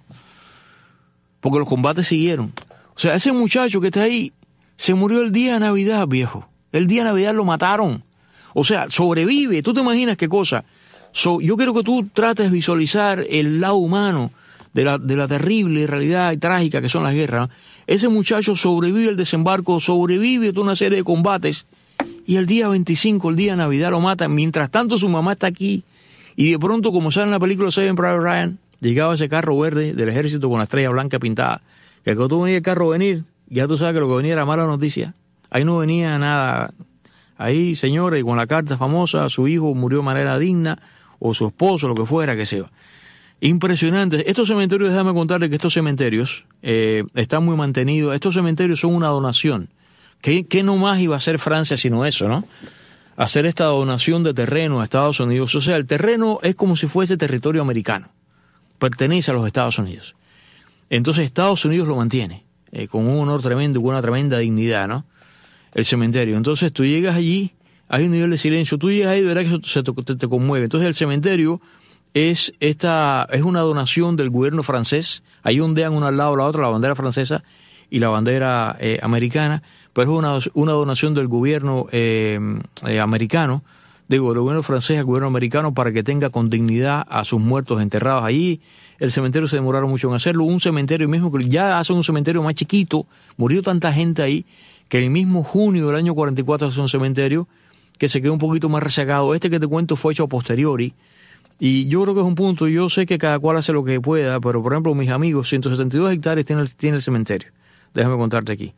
porque los combates siguieron. O sea, ese muchacho que está ahí se murió el día de Navidad, viejo. El día de Navidad lo mataron. O sea, sobrevive. ¿Tú te imaginas qué cosa? Yo quiero que tú trates de visualizar el lado humano de la terrible realidad y trágica que son las guerras. Ese muchacho sobrevive el desembarco, sobrevive toda una serie de combates, y el día 25, el día de Navidad, lo matan. Mientras tanto su mamá está aquí, y de pronto, como sale en la película Saving Private Ryan, llegaba ese carro verde del ejército con la estrella blanca pintada, que cuando tú venías el carro venir, ya tú sabes que lo que venía era mala noticia. Ahí no venía nada. Ahí, señores, con la carta famosa, su hijo murió de manera digna, o su esposo, lo que fuera, que sea. Impresionante. Estos cementerios, déjame contarle que estos cementerios están muy mantenidos. Estos cementerios son una donación. ¿Qué no más iba a hacer Francia sino eso, no? Hacer esta donación de terreno a Estados Unidos. O sea, el terreno es como si fuese territorio americano. Pertenece a los Estados Unidos. Entonces Estados Unidos lo mantiene, con un honor tremendo, con una tremenda dignidad, ¿no? El cementerio. Entonces tú llegas allí, hay un nivel de silencio. Tú llegas ahí y verás que eso te conmueve. Entonces el cementerio es una donación del gobierno francés. Ahí ondean una al lado de la otra, la bandera francesa y la bandera americana, pero es una donación del gobierno americano, del gobierno francés al gobierno americano, para que tenga con dignidad a sus muertos enterrados allí. El cementerio se demoraron mucho en hacerlo. Un cementerio mismo que ya hace un cementerio más chiquito, murió tanta gente ahí, que el mismo junio del año 44 hace un cementerio que se quedó un poquito más rezagado. Este que te cuento fue hecho a posteriori, y yo creo que es un punto. Yo sé que cada cual hace lo que pueda, pero por ejemplo mis amigos, 172 hectáreas tiene el cementerio. Déjame contarte aquí.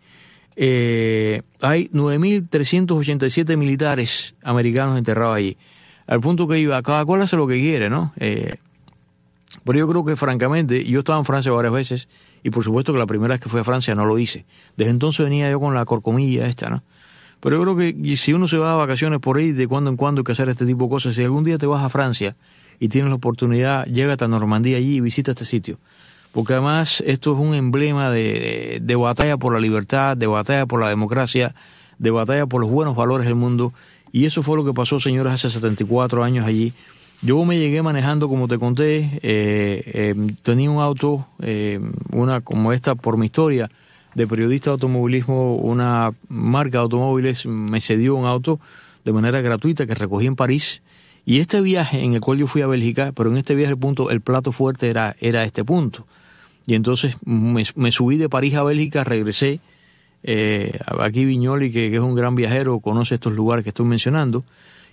Hay 9.387 militares americanos enterrados allí. Al punto que iba, cada cual hace lo que quiere, ¿no? Pero yo creo que francamente, yo estaba en Francia varias veces, y por supuesto que la primera vez que fui a Francia no lo hice. Desde entonces venía yo con la corcomilla esta, ¿no? Pero yo creo que si uno se va a vacaciones por ahí, de cuando en cuando hay que hacer este tipo de cosas. Si algún día te vas a Francia y tienes la oportunidad, llégate a Normandía allí y visita este sitio. Porque además esto es un emblema de batalla por la libertad, de batalla por la democracia, de batalla por los buenos valores del mundo. Y eso fue lo que pasó, señores, hace 74 años allí. Yo me llegué manejando, como te conté, tenía un auto, una como esta, por mi historia de periodista de automovilismo, una marca de automóviles me cedió un auto de manera gratuita que recogí en París. Y este viaje en el cual yo fui a Bélgica, pero en este viaje el plato fuerte era este punto. Y entonces me subí de París a Bélgica, regresé. Aquí Viñoli, que es un gran viajero, conoce estos lugares que estoy mencionando.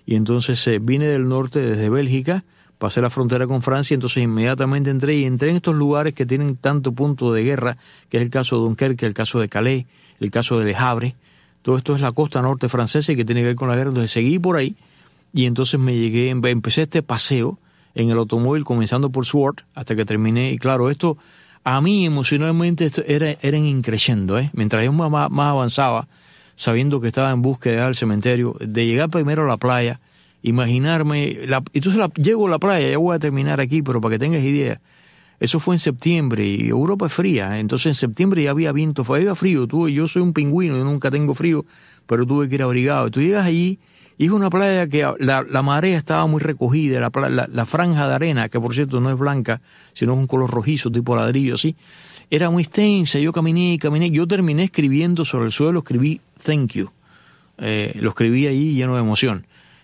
y entonces vine del norte desde Bélgica, pasé la frontera con Francia, entonces inmediatamente entré en estos lugares que tienen tanto punto de guerra, que es el caso de Dunkerque, el caso de Calais, el caso de Le Havre. Todo esto es la costa norte francesa y que tiene que ver con la guerra. Entonces seguí por ahí y entonces empecé este paseo en el automóvil comenzando por Sword hasta que terminé. Y claro, esto a mí emocionalmente esto era increciendo, mientras yo más avanzaba, sabiendo que estaba en búsqueda del cementerio, de llegar primero a la playa, imaginarme, entonces llego a la playa, ya voy a terminar aquí, pero para que tengas idea, eso fue en septiembre y Europa es fría, entonces en septiembre ya había viento, había frío, yo soy un pingüino, yo nunca tengo frío, pero tuve que ir abrigado. Tú llegas allí y es una playa que la marea estaba muy recogida, la franja de arena, que por cierto no es blanca, sino es un color rojizo, tipo ladrillo, así, era muy extensa. Yo caminé, yo terminé escribiendo sobre el suelo, escribí thank you, lo escribí allí lleno de emoción.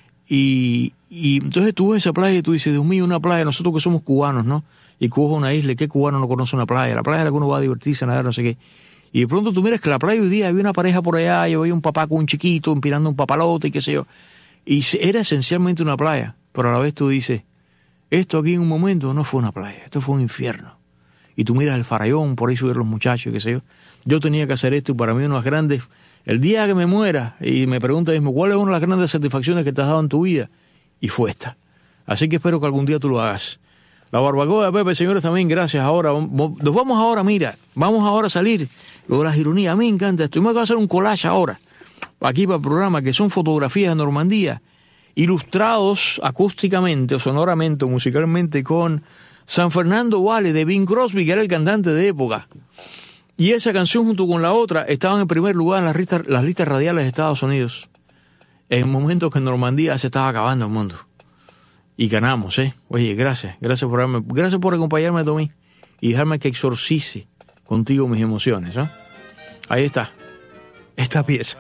Y entonces tú ves esa playa y tú dices, Dios mío, una playa, nosotros que somos cubanos, ¿no? Y Cuba es una isla, ¿qué cubano no conoce una playa? La playa es la que uno va a divertirse, a nadar, no sé qué. Y de pronto tú miras que la playa hoy día había una pareja por allá, y había un papá con un chiquito empinando un papalote y qué sé yo. Y era esencialmente una playa, pero a la vez tú dices, esto aquí en un momento no fue una playa, esto fue un infierno. Y tú miras el Farallón, por ahí subir los muchachos, qué sé yo. Yo tenía que hacer esto y para mí uno de los grandes, el día que me muera, y me pregunta mismo, ¿cuál es una de las grandes satisfacciones que te has dado en tu vida? Y fue esta. Así que espero que algún día tú lo hagas. La barbacoa de Pepe, señores, también gracias. Ahora, nos vamos ahora, mira, vamos ahora a salir. Lo de las ironías, a mí me encanta esto. Yo me voy a hacer un collage ahora, aquí para el programa, que son fotografías de Normandía, ilustrados acústicamente, o sonoramente, o musicalmente, con San Fernando Valley, de Bing Crosby, que era el cantante de época. Y esa canción junto con la otra estaban en primer lugar en las listas radiales de Estados Unidos. En momentos que en Normandía se estaba acabando el mundo. Y ganamos, Oye, gracias por acompañarme, Tommy, y dejarme que exorcice contigo mis emociones, Ahí está, esta pieza.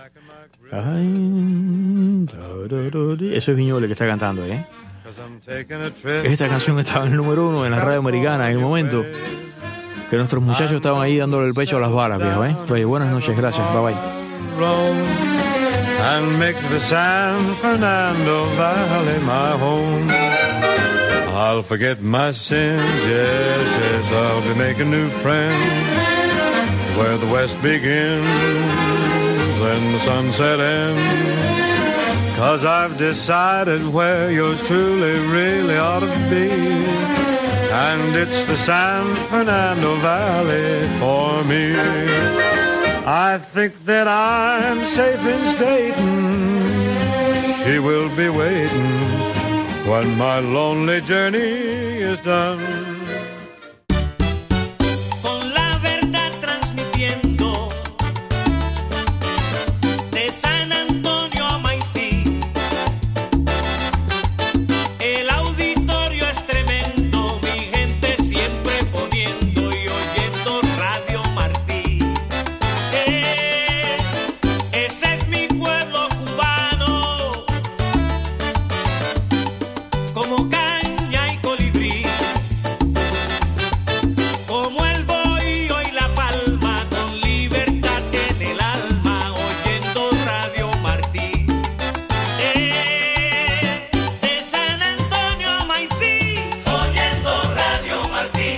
Eso es Viñoles que está cantando, Esta canción estaba en el número 1 en la radio americana en el momento que nuestros muchachos estaban ahí dándole el pecho a las balas, viejo, Oye, buenas noches, gracias, bye bye. And make the San Fernando Valley my home. I'll forget my sins, yes, I'll be making new friends where the west begins and the sunset ends. 'Cause I've decided where yours truly really ought to be, and it's the San Fernando Valley for me. I think that I'm safe in stating she will be waiting when my lonely journey is done. Con la verdad transmitiendo de San Antonio a Maicí, el auditorio es tremendo, mi gente siempre poniendo y oyendo Radio Martí. Ese es mi pueblo cubano, como caña y colibrí, como el bohío y la palma, con libertad en el alma, oyendo Radio Martí. De San Antonio a Maicí, oyendo Radio Martí.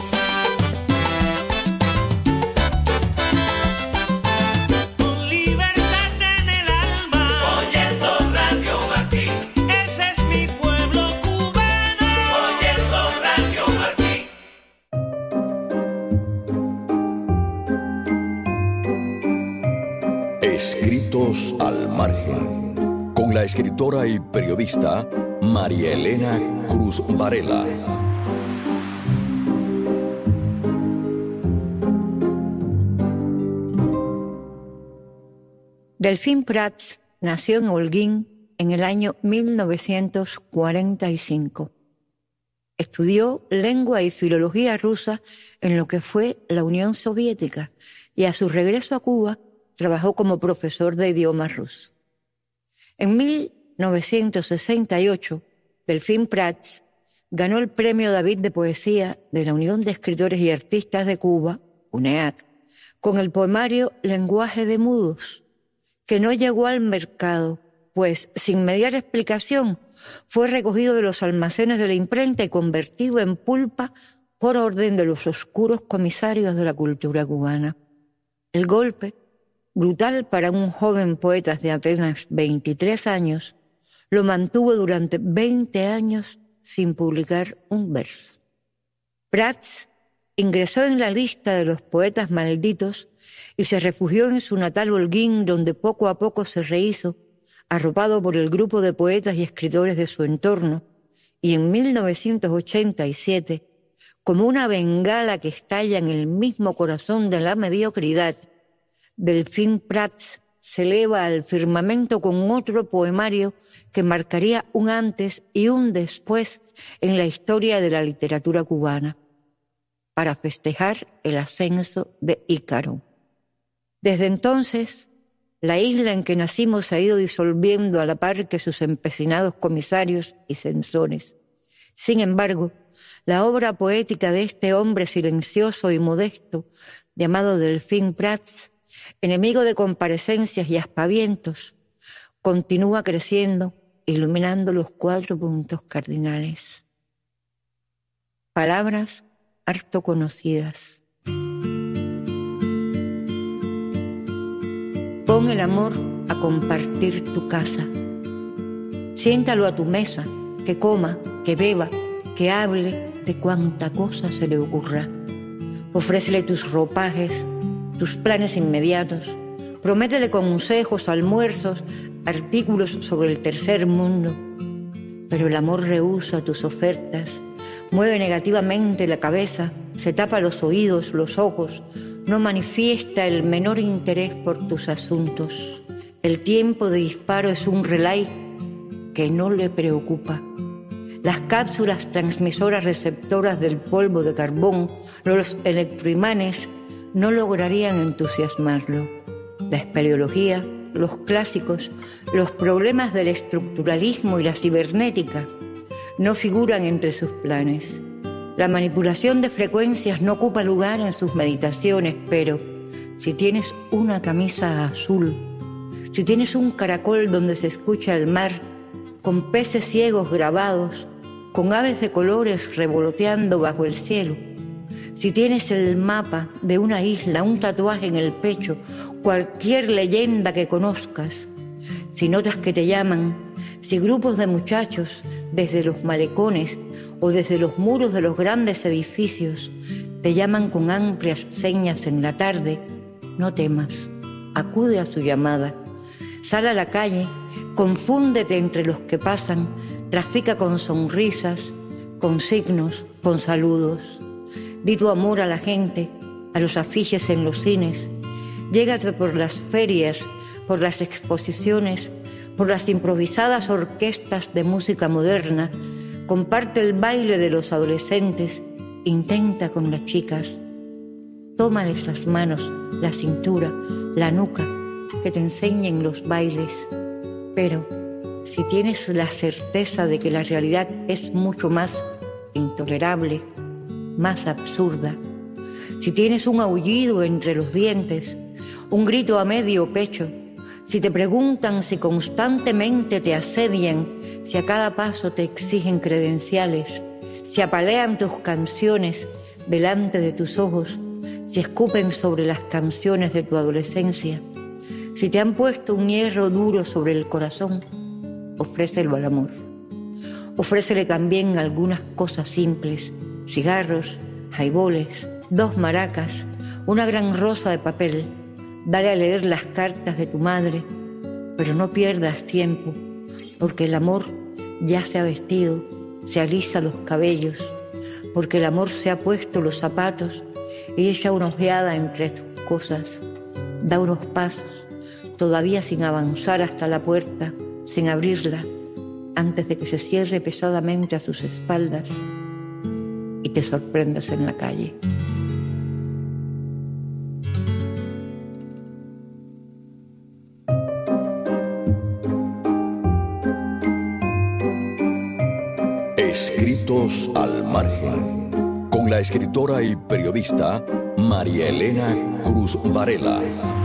Con libertad en el alma, oyendo Radio Martí. Ese es mi pueblo cubano, oyendo Radio Martí. Escritos al margen, con la escritora y periodista María Elena Cruz Varela. Delfín Prats nació en Holguín en el año 1945. Estudió lengua y filología rusa en lo que fue la Unión Soviética y a su regreso a Cuba trabajó como profesor de idioma ruso. En 1968, Delfín Prats ganó el Premio David de Poesía de la Unión de Escritores y Artistas de Cuba, UNEAC, con el poemario Lenguaje de Mudos, que no llegó al mercado pues, sin mediar explicación, fue recogido de los almacenes de la imprenta y convertido en pulpa por orden de los oscuros comisarios de la cultura cubana. El golpe, brutal para un joven poeta de apenas 23 años, lo mantuvo durante 20 años sin publicar un verso. Prats ingresó en la lista de los poetas malditos y se refugió en su natal Holguín, donde poco a poco se rehizo, arropado por el grupo de poetas y escritores de su entorno, y en 1987, como una bengala que estalla en el mismo corazón de la mediocridad, Delfín Prats se eleva al firmamento con otro poemario que marcaría un antes y un después en la historia de la literatura cubana, para festejar el ascenso de Ícaro. Desde entonces, la isla en que nacimos se ha ido disolviendo a la par que sus empecinados comisarios y censores. Sin embargo, la obra poética de este hombre silencioso y modesto, llamado Delfín Prats, enemigo de comparecencias y aspavientos, continúa creciendo, iluminando los 4 puntos cardinales. Palabras harto conocidas. Pon el amor a compartir tu casa. Siéntalo a tu mesa, que coma, que beba, que hable de cuanta cosa se le ocurra. Ofrécele tus ropajes, tus planes inmediatos. Prométele consejos, almuerzos, artículos sobre el tercer mundo. Pero el amor rehúsa tus ofertas, mueve negativamente la cabeza, se tapa los oídos, los ojos, no manifiesta el menor interés por tus asuntos. El tiempo de disparo es un relay que no le preocupa. Las cápsulas transmisoras receptoras del polvo de carbón, los electroimanes, no lograrían entusiasmarlo. La espeleología, los clásicos, los problemas del estructuralismo y la cibernética no figuran entre sus planes. La manipulación de frecuencias no ocupa lugar en sus meditaciones, pero si tienes una camisa azul, si tienes un caracol donde se escucha el mar, con peces ciegos grabados, con aves de colores revoloteando bajo el cielo, si tienes el mapa de una isla, un tatuaje en el pecho, cualquier leyenda que conozcas, si notas que te llaman, si grupos de muchachos desde los malecones o desde los muros de los grandes edificios te llaman con amplias señas en la tarde, no temas, acude a su llamada, sal a la calle, confúndete entre los que pasan, trafica con sonrisas, con signos, con saludos. Di tu amor a la gente, a los afiches en los cines. Llégate por las ferias, por las exposiciones, por las improvisadas orquestas de música moderna. Comparte el baile de los adolescentes. Intenta con las chicas. Tómales las manos, la cintura, la nuca, que te enseñen los bailes. Pero si tienes la certeza de que la realidad es mucho más intolerable, más absurda, si tienes un aullido entre los dientes, un grito a medio pecho, si te preguntan, si constantemente te asedian, si a cada paso te exigen credenciales, si apalean tus canciones delante de tus ojos, si escupen sobre las canciones de tu adolescencia, si te han puesto un hierro duro sobre el corazón, ofrécelo al amor. Ofrécele también algunas cosas simples: cigarros, jaiboles, 2 maracas, una gran rosa de papel. Dale a leer las cartas de tu madre, pero no pierdas tiempo, porque el amor ya se ha vestido, se alisa los cabellos, porque el amor se ha puesto los zapatos y echa una ojeada entre tus cosas. Da unos pasos, todavía sin avanzar hasta la puerta, sin abrirla, antes de que se cierre pesadamente a sus espaldas y te sorprendas en la calle. Escritos al margen, con la escritora y periodista María Elena Cruz Varela.